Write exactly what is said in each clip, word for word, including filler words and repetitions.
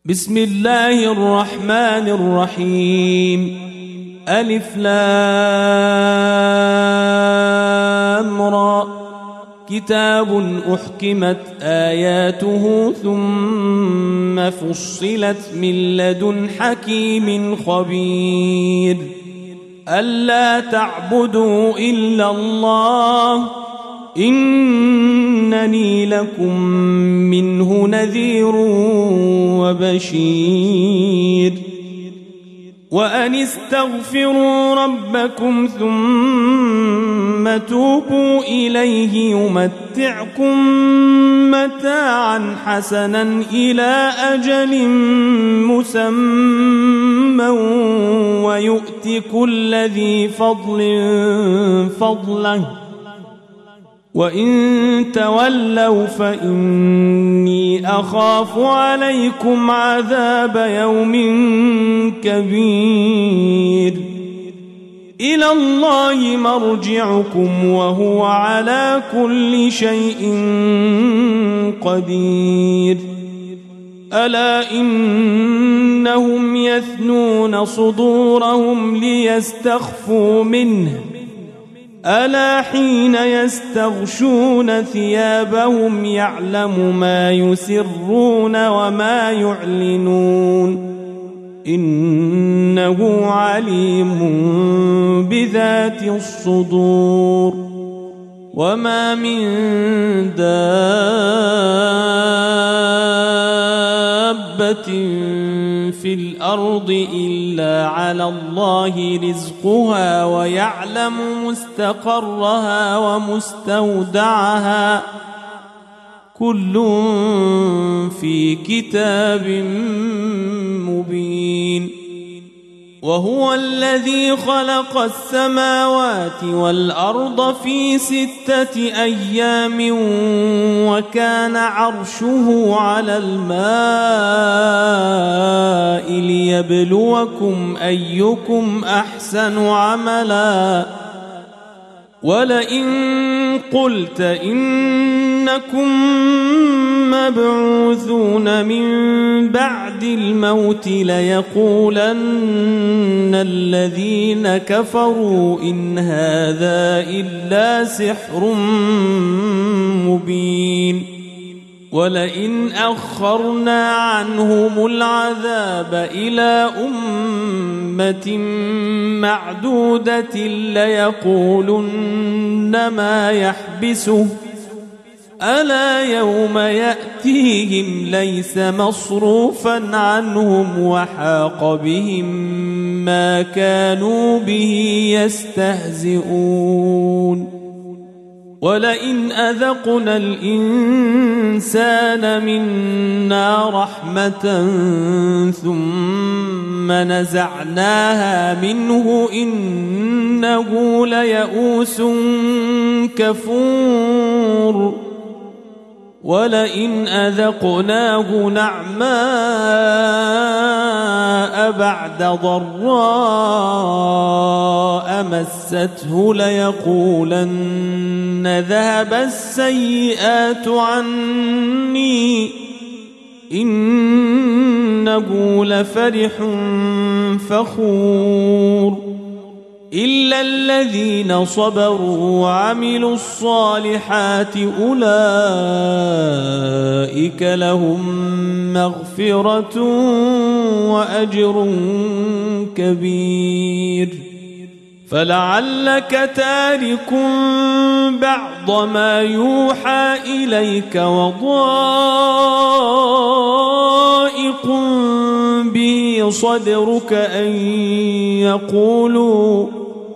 بسم الله الرحمن الرحيم. ألف لام را. كتاب أحكمت آياته ثم فصلت من لدن حكيم خبير. ألا تعبدوا إلا الله إنني لكم منه نذير وبشير. وأن استغفروا ربكم ثم توبوا إليه يمتعكم متاعا حسنا إلى أجل مسمى ويؤت كل ذي فضل فضله وإن تولوا فإني أخاف عليكم عذاب يوم كبير. إلى الله مرجعكم وهو على كل شيء قدير. ألا إنهم يثنون صدورهم ليستخفوا منه ألا حين يستغشون ثيابهم يعلم ما يسرون وما يعلنون إنه عليم بذات الصدور. وما من دابة في الأرض إلا على الله رزقها ويعلم مستقرها ومستودعها كل في كتاب مبين. وهو الذي خلق السماوات والأرض في ستة أيام وكان عرشه على الماء ليبلوكم أيكم أحسن عملا. ولئن قلت إنكم مبعوثون من بعد الموت ليقولن الذين كفروا إن هذا إلا سحر مبين. ولئن أخرنا عنهم العذاب إلى أمة معدودة ليقولن ما يحبسه ألا يوم يأتيهم ليس مصروفا عنهم وحاق بهم ما كانوا به يستهزئون. ولئن أذقنا الإنسان منا رحمة ثم نزعناها منه إنه ليئوس كفور. ولئن أذقناه نعماء بعد ضراء مسته ليقولن ذهب السيئات عني إنه لفرح فخور. إلا الذين صبروا وعملوا الصالحات أولئك لهم مغفرة وأجر كبير. فلعلك تارك بعض ما يوحى إليك وضائق به صدرك أن يقولوا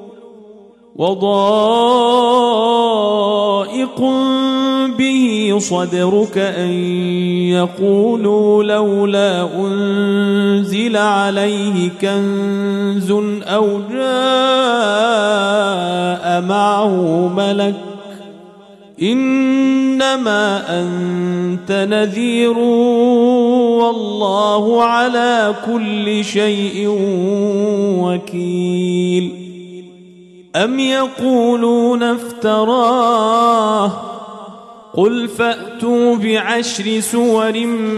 وضائق به صدرك أن يقولوا لولا أنزل عليه كنز أو جاء معه ملك إنما أنت نذير والله على كل شيء وكيل. أم يقولون افتراه قل فأتوا بعشر سور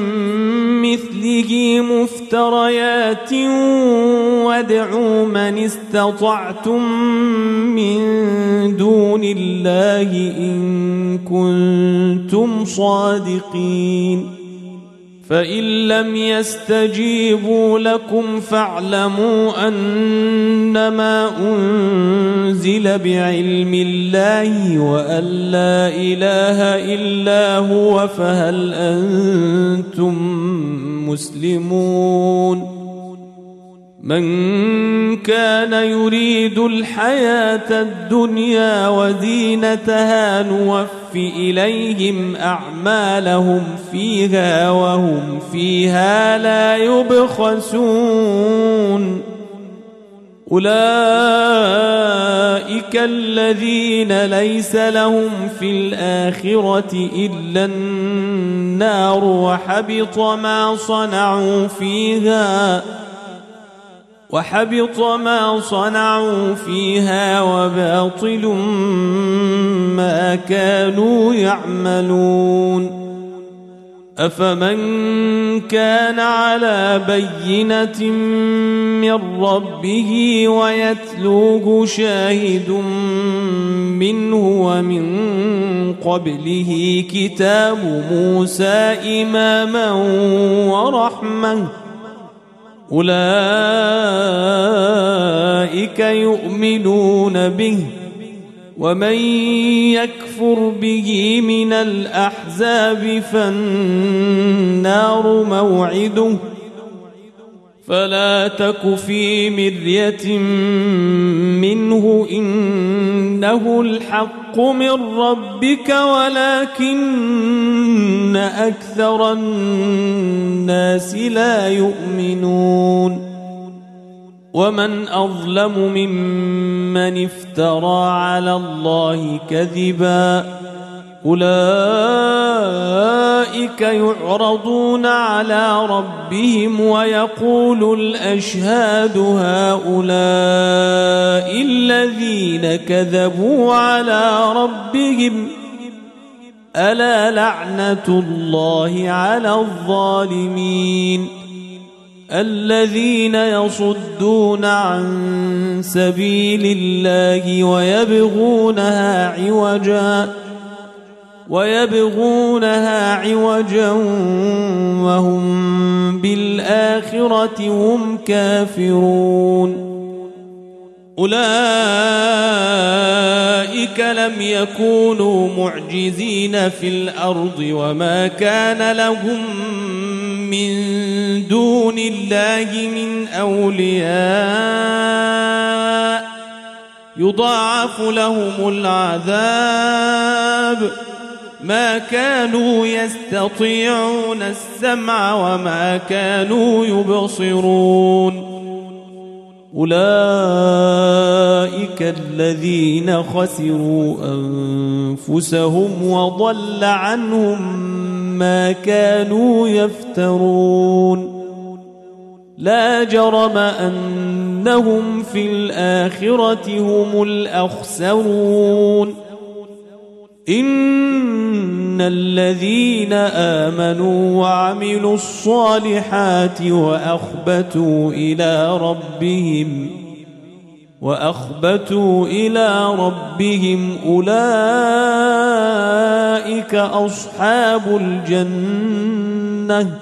مثله مفتريات وادعوا من استطعتم من دون الله إن كنتم صادقين فإن لم يستجيبوا لكم فاعلموا أنما أنزل بعلم الله وأن لا إله إلا هو فهل أنتم مسلمون من كان يريد الحياة الدنيا وزينتها نوف إليهم أعمالهم فيها وهم فيها لا يبخسون أولئك الذين ليس لهم في الآخرة إلا النار وحبط ما صنعوا فيها وحبط ما صنعوا فيها وباطل ما كانوا يعملون أفمن كان على بينة من ربه ويتلوه شاهد منه ومن قبله كتاب موسى إماما ورحمة أولئك يؤمنون به ومن يكفر به من الأحزاب فالنار موعده فلا تك في مرية منه إنه الحق من ربك ولكن أكثر الناس لا يؤمنون ومن أظلم ممن افترى على الله كذبا أولئك يعرضون على ربهم ويقول الأشهاد هؤلاء الذين كذبوا على ربهم ألا لعنة الله على الظالمين الذين يصدون عن سبيل الله ويبغونها عوجا ويبغونها عوجا وهم بالآخرة هم كافرون أولئك لم يكونوا معجزين في الأرض وما كان لهم من دون الله من أولياء يضاعف لهم العذاب ما كانوا يستطيعون السمع وما كانوا يبصرون أولئك الذين خسروا أنفسهم وضل عنهم ما كانوا يفترون لا جرم أنهم في الآخرة هم الأخسرون إن الذين آمنوا وعملوا الصالحات وأخبتوا إلى ربهم وأخبتوا إلى ربهم أولئك أصحاب الجنة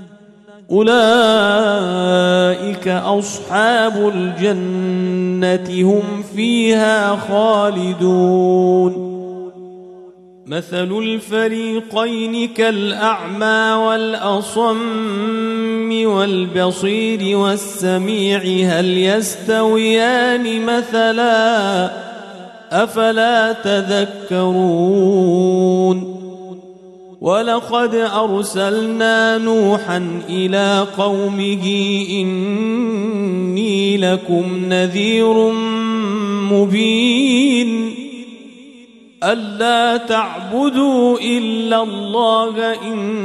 أولئك أصحاب الجنة هم فيها خالدون مثل الفريقين كالأعمى والأصم والبصير والسميع هل يستويان مثلا أفلا تذكرون ولقد أرسلنا نوحا إلى قومه إني لكم نذير مبين ألا تعبدوا إلا الله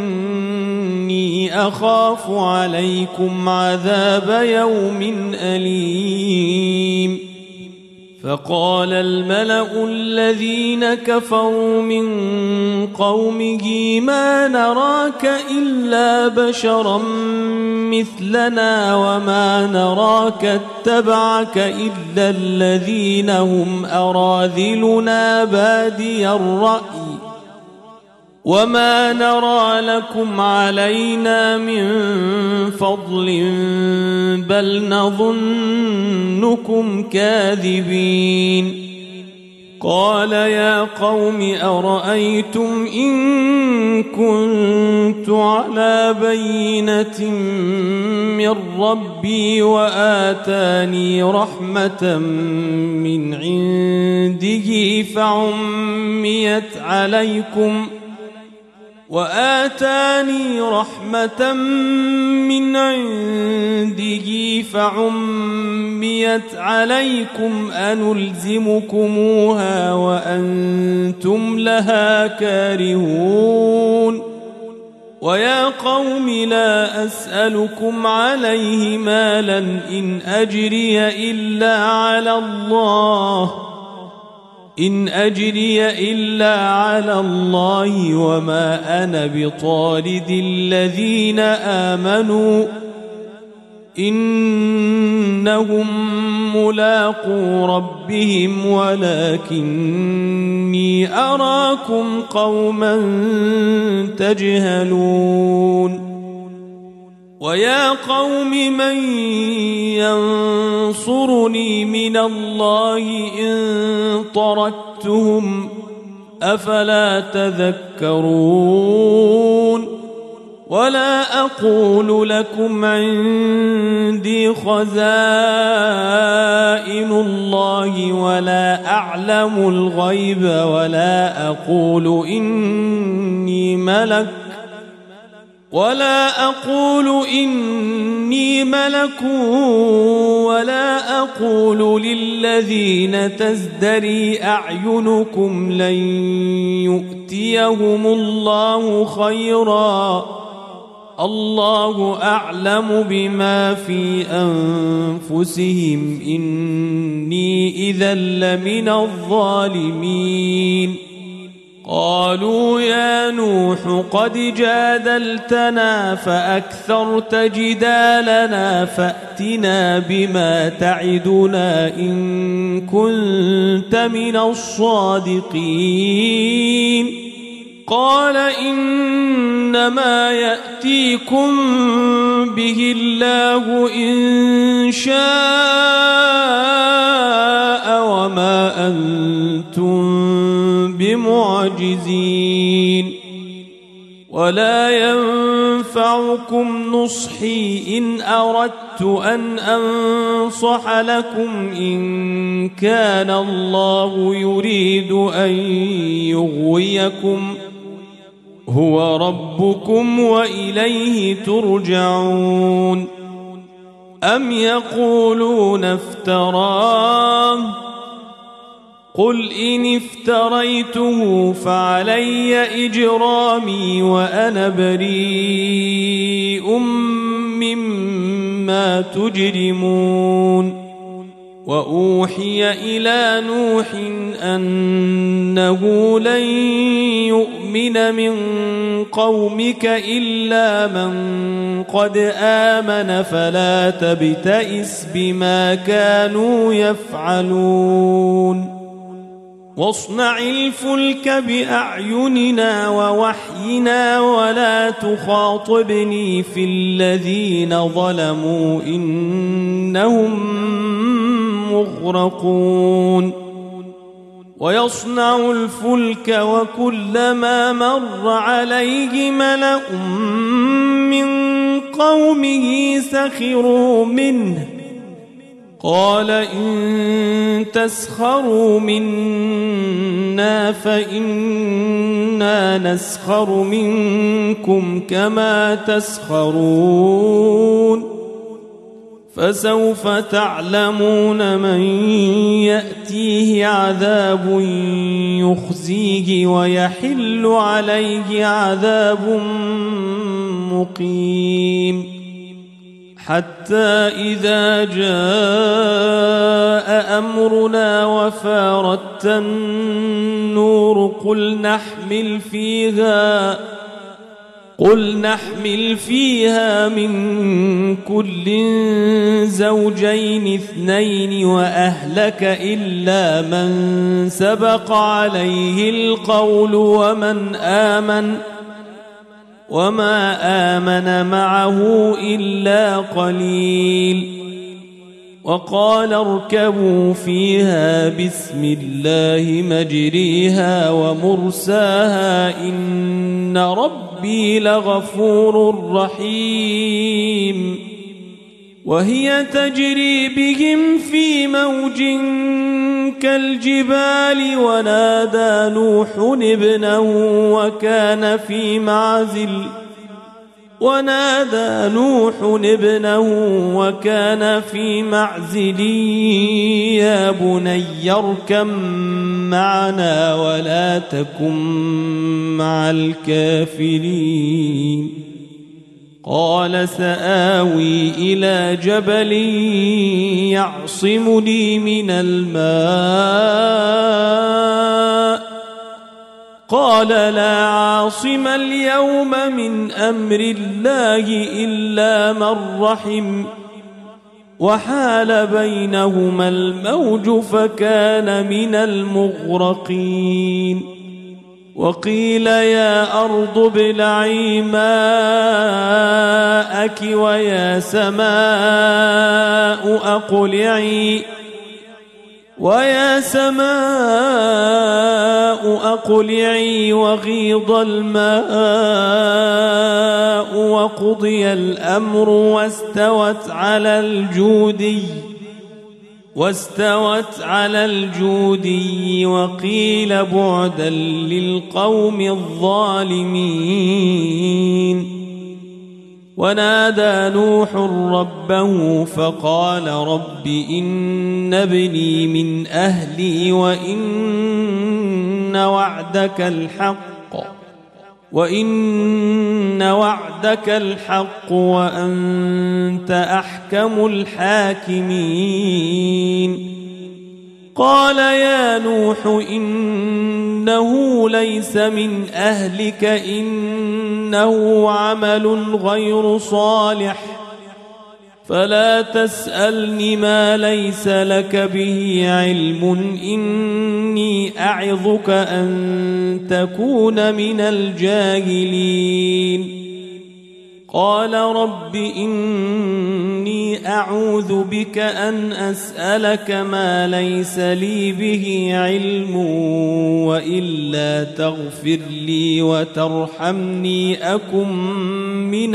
إني أخاف عليكم عذاب يوم أليم فقال الملأ الذين كفروا من قومه ما نراك إلا بشرا مثلنا وما نراك اتبعك إلا الذين هم أراذلنا بادي الرأي وما نرى لكم علينا من فضل بل نظنكم كاذبين. قال يا قوم أرأيتم إن كنت على بينة من ربي وآتاني رحمة من عنده فعميت عليكم وآتاني رحمة من عنده فعميت عليكم أنلزمكموها وأنتم لها كارهون. ويا قوم لا أسألكم عليه مالا إن أجري إلا على الله إن أجري إلا على الله وما أنا بطارد الذين آمنوا إنهم ملاقو ربهم ولكني أراكم قوما تجهلون. ويا قوم من ينصرني من الله إن طردتهم أفلا تذكرون. ولا أقول لكم عندي خزائن الله ولا أعلم الغيب ولا أقول إني ملك ولا أقول إني ملك ولا أقول للذين تزدري أعينكم لن يؤتيهم الله خيرا الله أعلم بما في أنفسهم إني إذا لمن الظالمين. قالوا يا نوح قد جادلتنا فأكثرت جدالنا فأتنا بما تعدنا إن كنت من الصادقين. قال إنما يأتيكم به الله إن شاء وما أنتم بمعجزين. ولا ينفعكم نصحي إن أردت أن أنصح لكم إن كان الله يريد أن يغويكم هو ربكم وإليه ترجعون. أم يقولون افتراه قل إن افتريته فعلي إجرامي وأنا بريء مما تجرمون. وأوحي إلى نوح أنه لن يؤمن من قومك إلا من قد آمن فلا تبتئس بما كانوا يفعلون. واصنع الفلك بأعيننا ووحينا ولا تخاطبني في الذين ظلموا إنهم مغرقون. ويصنع الفلك وكلما مر عليه ملأ من قومه سخروا منه قال إن تسخروا منا فإنا نسخر منكم كما تسخرون. فسوف تعلمون من يأتيه عذاب يخزيه ويحل عليه عذاب مقيم. حتى إذا جاء أمرنا وفارت النور قل نحمل فيها قل نحمل فيها من كل زوجين اثنين وأهلك إلا من سبق عليه القول ومن آمن وما آمن معه إلا قليل وقال اركبوا فيها بسم الله مجريها ومرساها إن ربي لغفور رحيم وهي تجري بهم في موج كالجبال ونادى نوح ابنه وكان في معزل ونادى نوح ابنه وكان في معزل يا بني اركب معنا ولا تكن مع الكافرين قال سآوي إلى جبل يعصمني من الماء قال لا عاصم اليوم من أمر الله إلا من رحم وحال بينهما الموج فكان من المغرقين وقيل يا أرض ابلعي ماءك ويا سماء أقلعي ويا سماء أقلعي وغيض الماء وقضي الأمر واستوت على الجودي واستوت على الجودي وقيل بعدا للقوم الظالمين ونادى نوح ربه فقال رب إن ابني من أهلي وإن وعدك الحق وإن وعدك الحق وأنت أحكم الحاكمين قال يا نوح إنه ليس من أهلك إنه عمل غير صالح فلا تسألني ما ليس لك به علم إني أعظك أن تكون من الجاهلين قال رب إني أعوذ بك أن أسألك ما ليس لي به علم وإلا تغفر لي وترحمني أكن من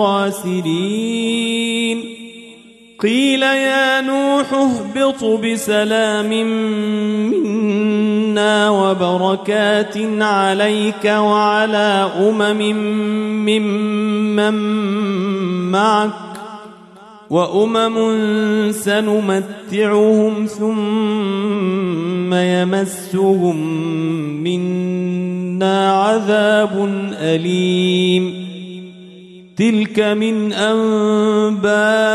الخاسرين قيل يا نوح اهبط بسلام منا وبركات عليك وعلى أمم ممن معك وأمم سنمتعهم ثم يمسهم منا عذاب أليم تلك من أنباء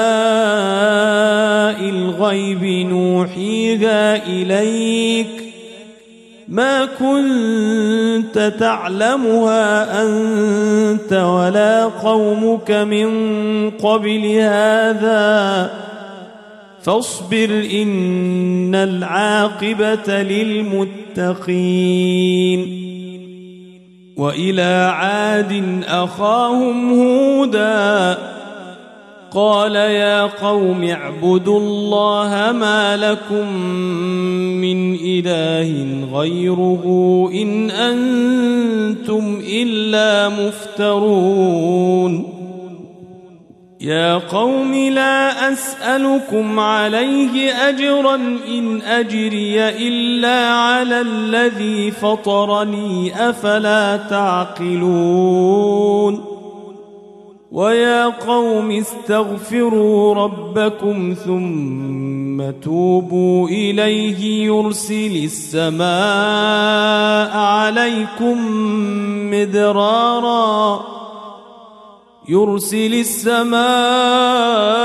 الغيب نوحيها إليك ما كنت تعلمها أنت ولا قومك من قبل هذا فاصبر إن العاقبة للمتقين وإلى عاد أخاهم هودا قال يا قوم اعبدوا الله ما لكم من إله غيره إن أنتم إلا مفترون يا قوم لا أسألكم عليه أجرا إن أجري إلا على الذي فطرني أفلا تعقلون ويا قوم استغفروا ربكم ثم توبوا إليه يرسل السماء عليكم مدرارا يرسل السماء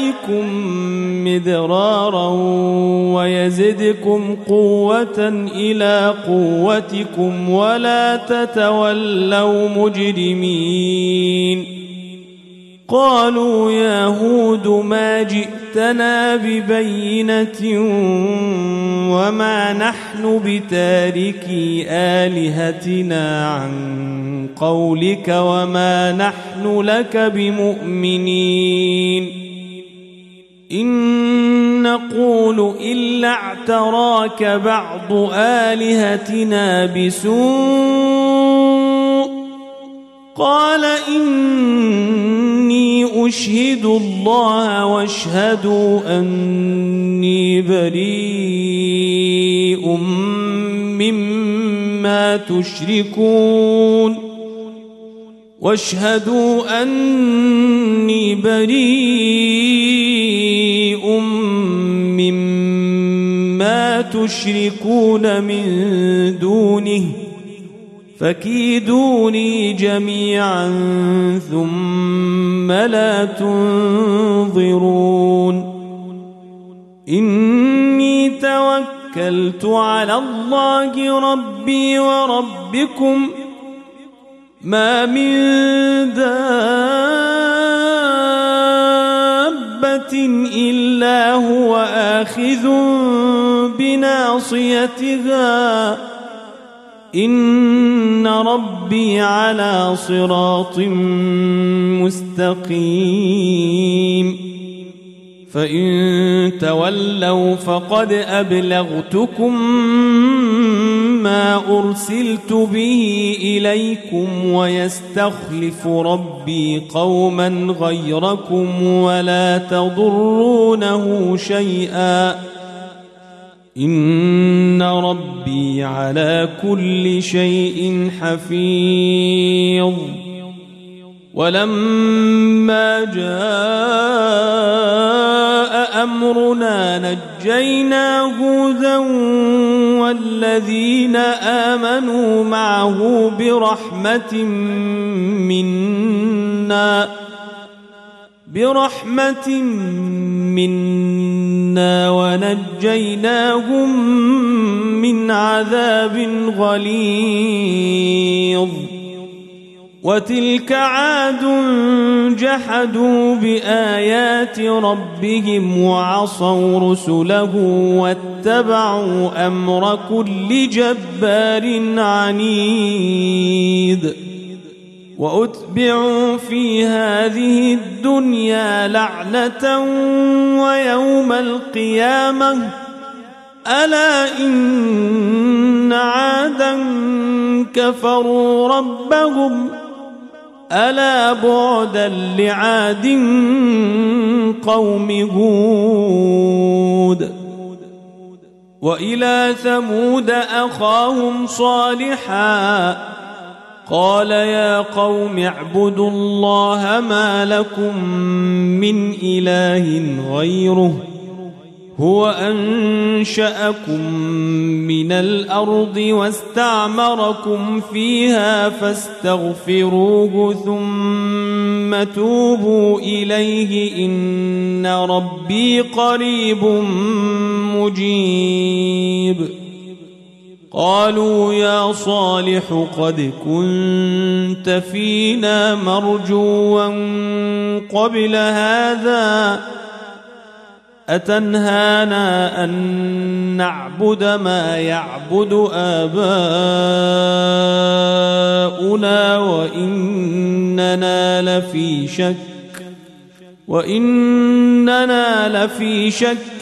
عليكم مدرارا ويزدكم قوة إلى قوتكم ولا تتولوا مجرمين قالوا يا هود ما جئتنا ببينة وما نحن بتاركي آلهتنا عن قولك وما نحن لك بمؤمنين إن نقول إلا اعتراك بعض آلهتنا بسوء قال إني أشهد الله واشهدوا أني بريء مما تشركون واشهدوا أني بريء مما تشركون من دونه فكيدوني جميعا ثم لا تنظرون إني توكلت على الله ربي وربكم ما من دابة إلا هو آخذ بناصيتها إن ربي على صراط مستقيم فإن تولوا فقد أبلغتكم ما أرسلت به إليكم ويستخلف ربي قوما غيركم ولا تضرونه شيئا إن ربي على كل شيء حفيظ ولما جاء أمرنا نجينا هودا والذين آمنوا معه برحمة منا برحمة منا ونجيناهم من عذاب غليظ وتلك عاد جحدوا بآيات ربهم وعصوا رسله واتبعوا أمر كل جبار عنيد وأتبعوا في هذه الدنيا لعنة ويوم القيامة ألا إن عادا كفروا ربهم ألا بعدا لعاد قوم هود وإلى ثمود أخاهم صالحا قال يا قوم اعبدوا الله ما لكم من إله غيره هو أنشأكم من الأرض واستعمركم فيها فاستغفروه ثم توبوا إليه إن ربي قريب مجيب قالوا يا صالح قد كنت فينا مرجوا قبل هذا أتنهانا أن نعبد ما يعبد آباؤنا وإننا لفي شك وإننا لفي شك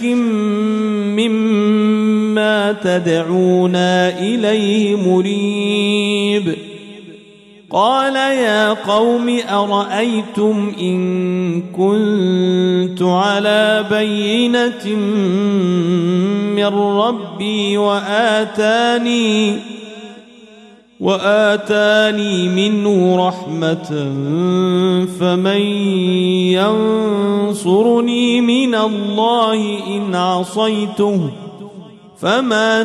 مما تدعونا إليه مريب قال يا قوم أرأيتم إن كنت على بينة من ربي وآتاني وآتاني منه رحمة فمن ينصرني من الله إن عصيته فما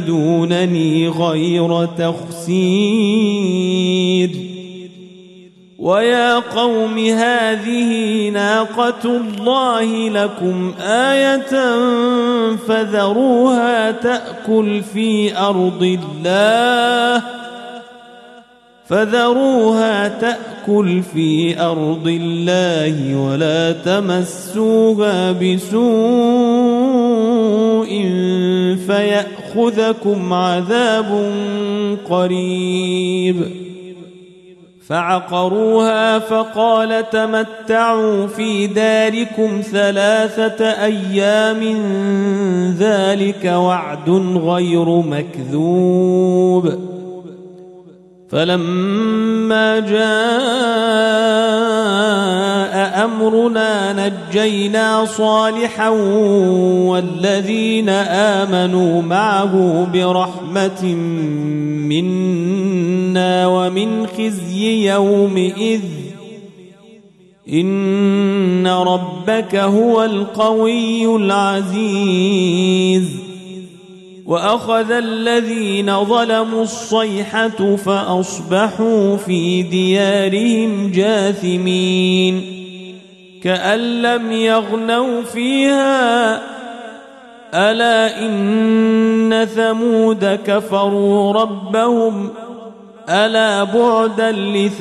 تزيدونني غير تخسير ويا قوم هذه ناقة الله لكم آية فذروها تأكل في أرض الله فذروها تأكل في أرض الله ولا تمسوها بسوء فيأخذكم عذاب قريب. فعقروها فقال تمتعوا في داركم ثلاثة أيام ذلك وعد غير مكذوب. فلما جاء أمرنا نجينا صالحا والذين آمنوا معه برحمة منا ومن خزي يومئذ إن ربك هو القوي العزيز. وأخذ الذين ظلموا الصيحة فأصبحوا في ديارهم جاثمين كأن لم يغنوا فيها ألا إن ثمود كفروا ربهم ألا بعدا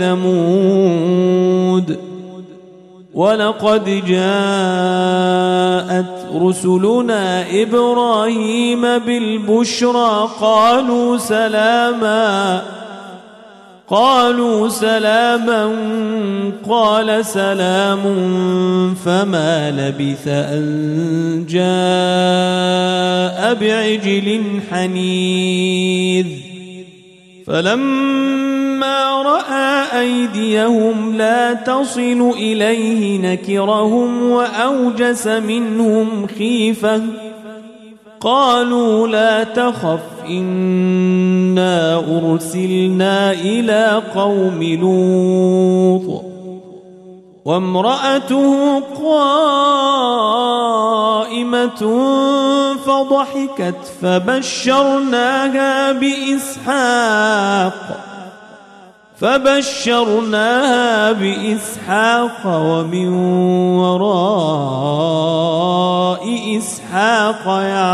لثمود. ولقد جاءت رسلنا إبراهيم بالبشرى قالوا سلاما قالوا سلاما قال سلام فما لبث أن جاء بعجل حنيذ. فلما رأى أيديهم لا تصل إليه نكرهم وأوجس منهم خيفة قالوا لا تخف إنا أرسلنا إلى قوم لوط وامرأته قائمة فضحكت فبشرناها بإسحاق فبشرناها بإسحاق ومن وراء إسحاق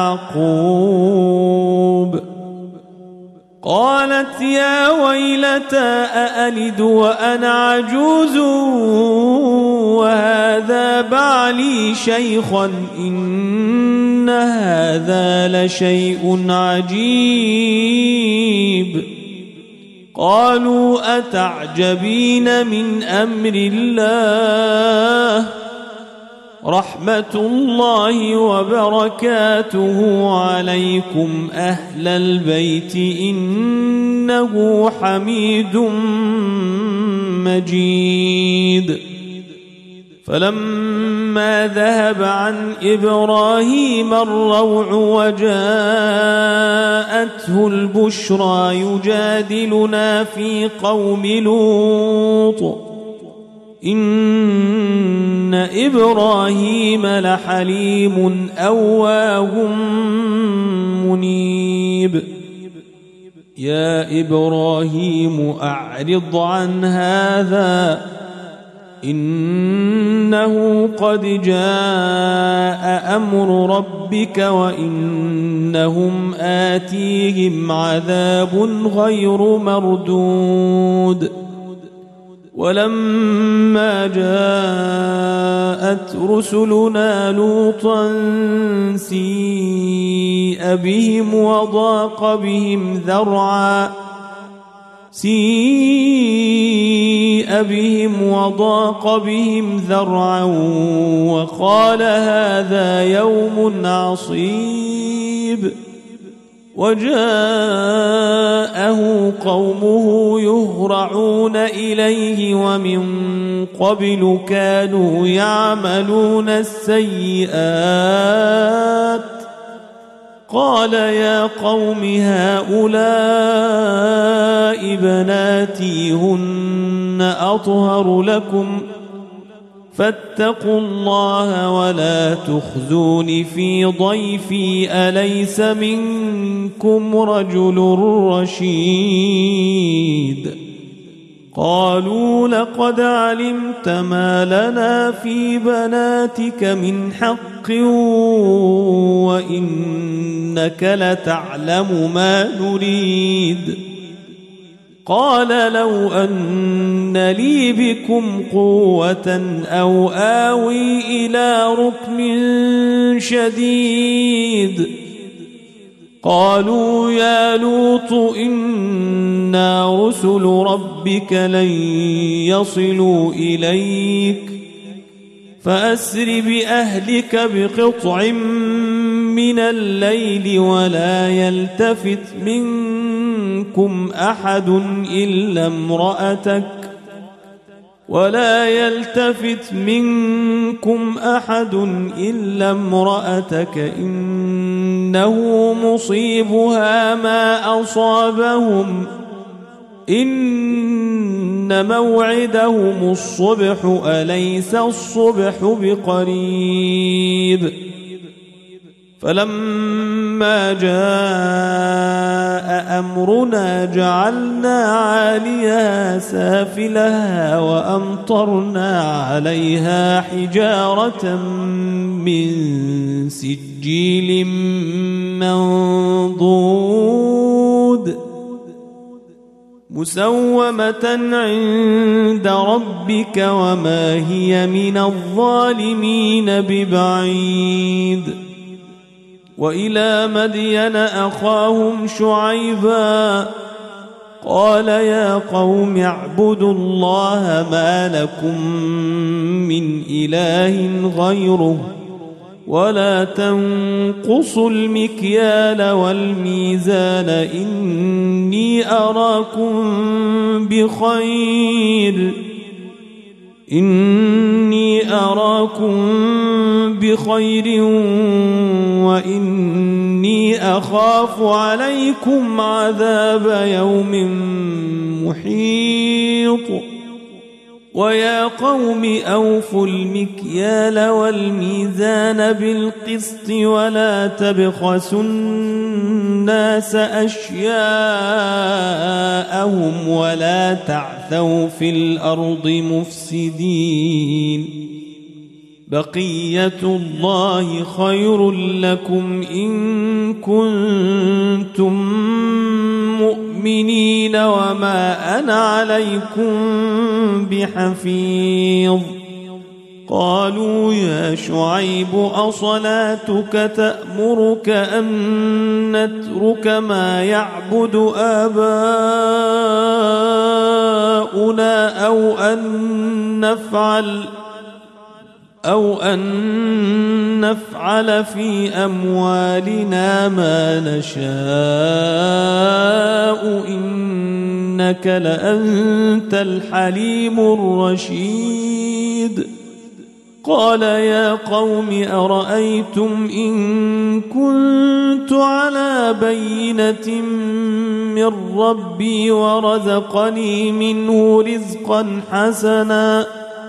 يعقوب. قالت يا ويلتى أألد وأنا عجوز وهذا بعلي شيخا إن هذا لشيء عجيب. قالوا أتعجبين من أمر الله رحمة الله وبركاته عليكم أهل البيت إنه حميد مجيد. فلما ذهب عن إبراهيم الروع وجاءته البشرى يجادلنا في قوم لوط إن إبراهيم لحليم أواه منيب. يا إبراهيم أعرض عن هذا إنه قد جاء أمر ربك وإنهم آتيهم عذاب غير مردود. ولما جاءت رسلنا لوطا سيء بهم وضاق بهم ذرعا سيء بهم وضاق بهم ذرعا وقال هذا يوم عصيب. وجاءه قومه يهرعون إليه ومن قبل كانوا يعملون السيئات قال يا قوم هؤلاء بناتي هن أطهر لكم فاتقوا الله ولا تخزون في ضيفي أليس منكم رجل رشيد. قالوا لقد علمت ما لنا في بناتك من حق وإنك لتعلم ما نريد. قال لو أن لي بكم قوة أو آوي إلى ركن شديد. قالوا يا لوط إنا رسل ربك لن يصلوا إليك فأسر بأهلك بقطع من الليل ولا يلتفت منكم أحد إلا امرأتك ولا يلتفت منكم أحد إلا امرأتك إنه مصيبها ما أصابهم إن موعدهم الصبح أليس الصبح بقريب. فلما جاء أمرنا جعلنا عاليها سافلها وأمطرنا عليها حجارة من سجيل منضود مسومة عند ربك وما هي من الظالمين ببعيد. وإلى مدين أخاهم شعيبا قال يا قوم اعبدوا الله ما لكم من إله غيره ولا تنقصوا المكيال والميزان إني أراكم بخير إني أراكم بخير وإني أخاف عليكم عذاب يوم محيط. ويا قوم أوفوا المكيال والميزان بالقسط ولا تبخسوا الناس أشياءهم ولا تعثوا في الأرض مفسدين. بقية الله خير لكم إن كنتم مؤمنين وما أنا عليكم بحفيظ. قالوا يا شعيب أصلاتك تأمرك أن نترك ما يعبد آباؤنا أو أن نفعل أو أن نفعل في أموالنا ما نشاء إنك لأنت الحليم الرشيد. قال يا قوم أرأيتم إن كنت على بينة من ربي ورزقني منه رزقا حسنا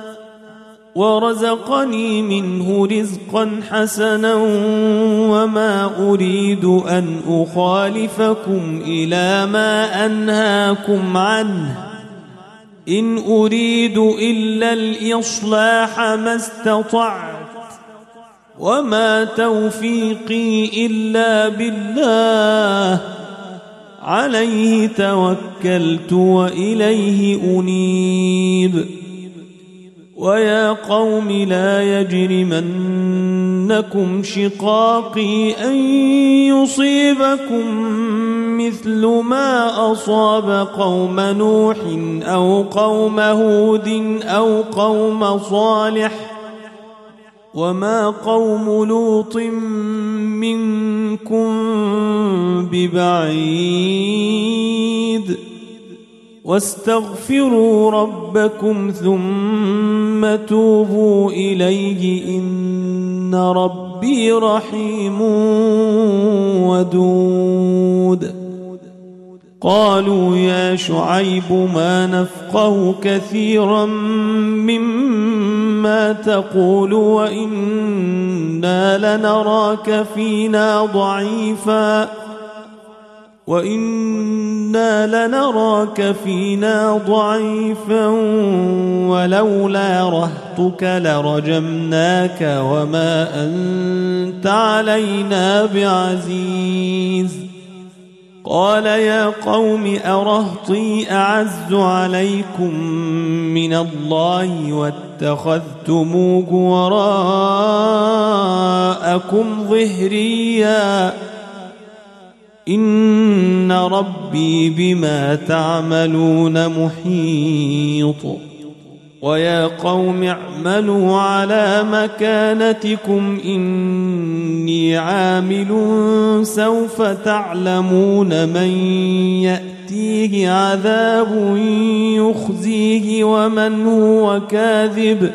ورزقني منه رزقا حسنا وما أريد أن أخالفكم إلى ما أنهاكم عنه إن أريد إلا الإصلاح ما استطعت وما توفيقي إلا بالله عليه توكلت وإليه أنيب. ويا قوم لا يجرمنكم شقاقي أن يصيبكم مثل ما أصاب قوم نوح أو قوم هود أو قوم صالح وما قوم لوط منكم ببعيد. واستغفروا ربكم ثم توبوا إليه إن ربي رحيم ودود. قالوا يا شعيب ما نفقه كثيرا مما تقول وإنا لنراك فينا ضعيفا وإنا لنراك فينا ضعيفا ولولا رهطك لرجمناك وما أنت علينا بعزيز. قال يا قوم أرهطي أعز عليكم من الله واتخذتموه وراءكم ظهريا إن ربي بما تعملون محيط. ويا قوم اعملوا على مكانتكم إني عامل سوف تعلمون من يأتيه عذاب يخزيه ومن هو كاذب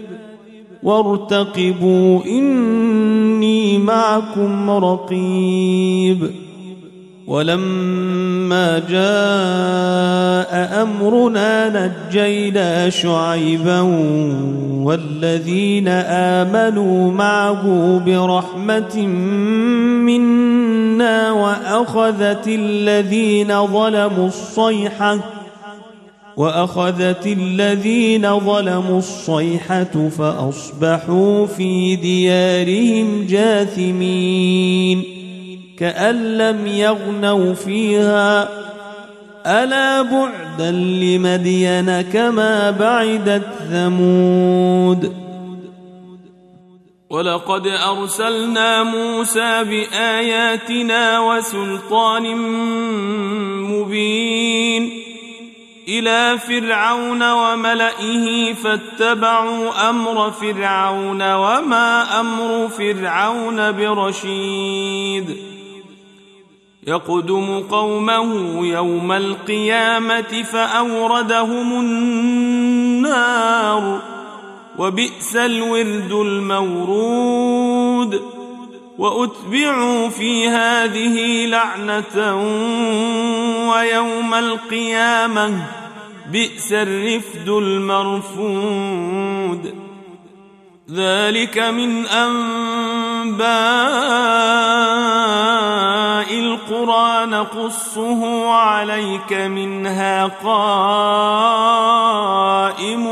وارتقبوا إني معكم رقيب. ولما جاء أمرنا نجينا شعيبا والذين آمنوا معه برحمة منا وأخذت الذين ظلموا الصيحة وأخذت الذين ظلموا الصيحة فأصبحوا في ديارهم جاثمين كأن لم يغنوا فيها ألا بعدا لمدين كما بعدت ثمود. ولقد أرسلنا موسى بآياتنا وسلطان مبين إلى فرعون وملئه فاتبعوا أمر فرعون وما أمر فرعون برشيد. يقدم قومه يوم القيامة فأوردهم النار وبئس الورد المورود. وأتبعوا في هذه لعنة ويوم القيامة بئس الرفد المرفود. ذلك من أنباء القرى نقصه عليك منها قائم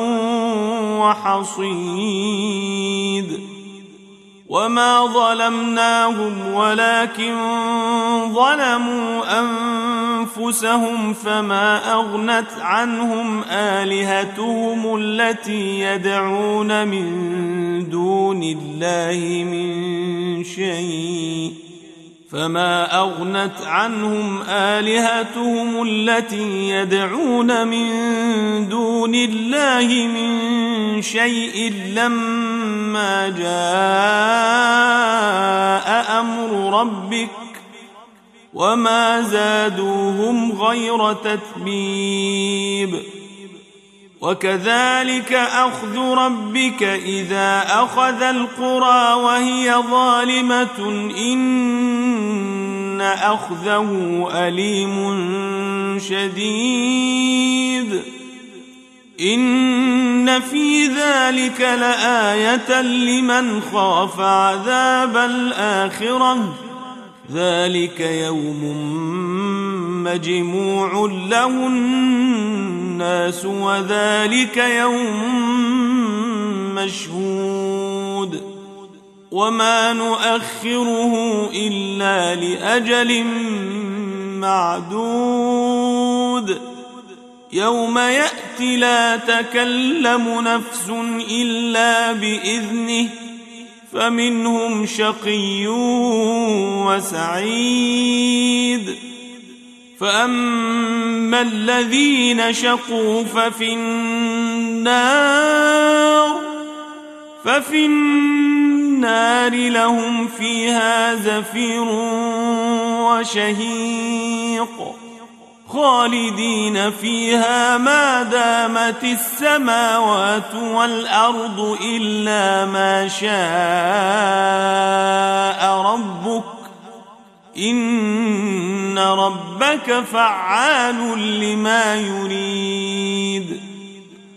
وحصيد. وما ظلمناهم ولكن ظلموا أنفسهم فما أغنت عنهم آلهتهم التي يدعون من دون الله من شيء فما أغنت عنهم آلهتهم التي يدعون من دون الله من شيء لما جاء أمر ربك وما زادوهم غير تتبيب. وكذلك أخذ ربك إذا أخذ القرى وهي ظالمة إن أخذه أليم شديد. إن في ذلك لآية لمن خاف عذاب الآخرة ذلك يوم مجموع له الناس وذلك يوم مشهود. وما نؤخره إلا لأجل معدود. يوم يأتي لا تكلم نفس إلا بإذنه فمنهم شقي وسعيد. فأما الذين شقوا ففي النار ففي النار لهم فيها زفير وشهيق خالدين فيها ما دامت السماوات والأرض إلا ما شاء ربك إن ربك فعال لما يريد.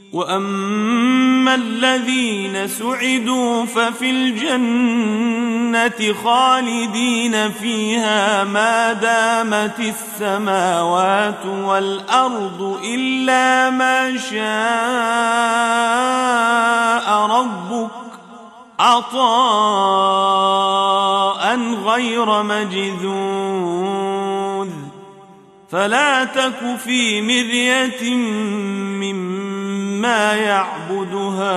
وأما الذين سعدوا ففي الجنة خالدين فيها ما دامت السماوات والأرض إلا ما شاء ربك عطاء غير مجذوذ فلا تك في مرية مما يعبد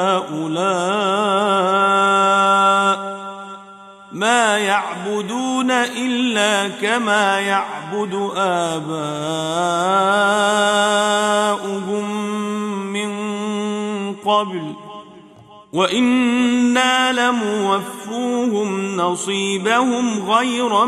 هؤلاء ما يعبدون إلا كما يعبد آباؤهم من قبل وإنا لموفوهم نصيبهم غير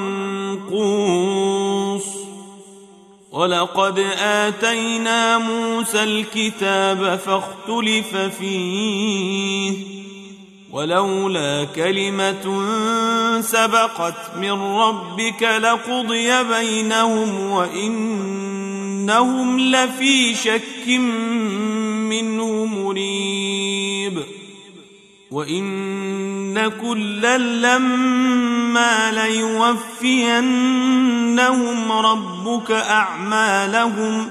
منقوص ولقد آتينا موسى الكتاب فاختلف فيه ولولا كلمة سبقت من ربك لقضي بينهم وإنهم لفي شك منه مريب وإن كلا لما ليوفينهم ربك أعمالهم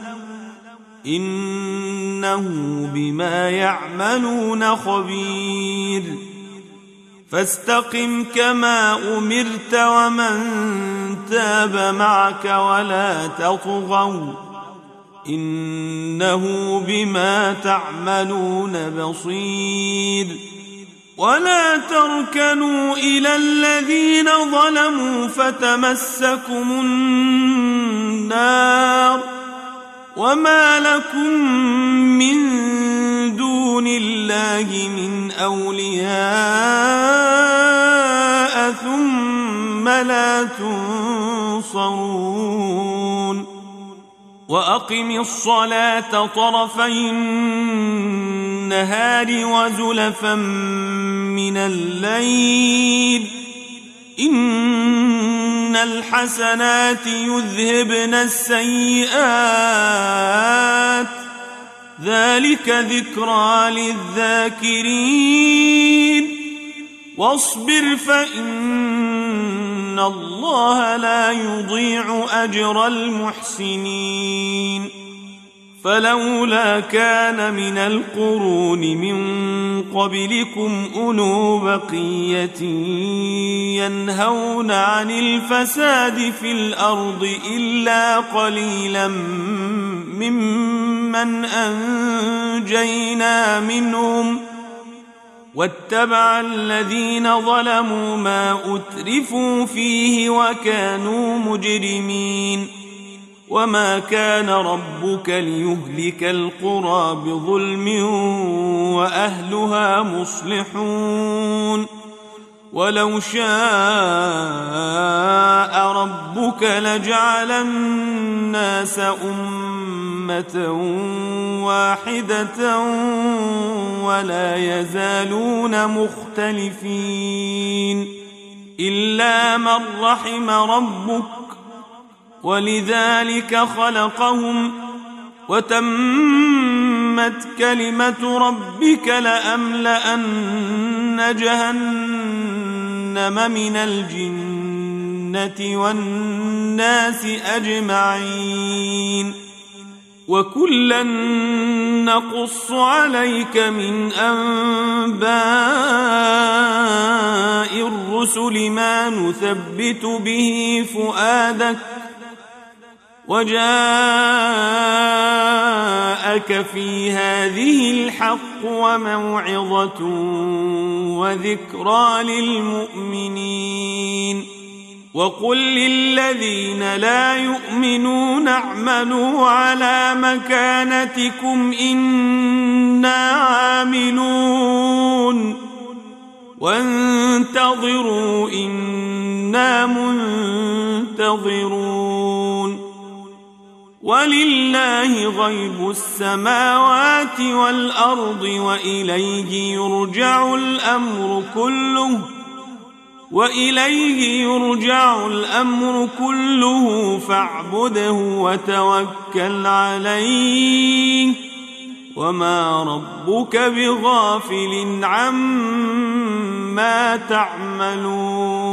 إنه بما يعملون خبير فاستقم كما أمرت ومن تاب معك ولا تطغوا إنه بما تعملون بصير ولا تركنوا إلى الذين ظلموا فتمسكم النار وما لكم من دون الله من أولياء ثم لا تنصرون وأقم الصلاة طرفي النهار وزلفا من الليل إن الحسنات يذهبن السيئات ذلك ذكرى للذاكرين واصبر فإن الله لا يضيع أجر المحسنين فلولا كان من القرون من قبلكم أولو بقية ينهون عن الفساد في الأرض إلا قليلا ممن أنجينا منهم واتبع الذين ظلموا ما أترفوا فيه وكانوا مجرمين وما كان ربك ليهلك القرى بظلم وأهلها مصلحون ولو شاء ربك لجعل الناس أمة واحدة ولا يزالون مختلفين إلا من رحم ربك ولذلك خلقهم وتمت كلمة ربك لأملأن جهنم من الجنة والناس أجمعين وكلا نقص عليك من أنباء الرسل ما نثبت به فؤادك وجاءك في هذه الحق وموعظة وذكرى للمؤمنين وقل للذين لا يؤمنون اعملوا على مكانتكم إنا عاملون وانتظروا إنا منتظرون ولله غيب السماوات والأرض وإليه يرجع الأمر كله وإليه يرجع الأمر كله فاعبده وتوكل عليه وما ربك بغافل عما ما تعملون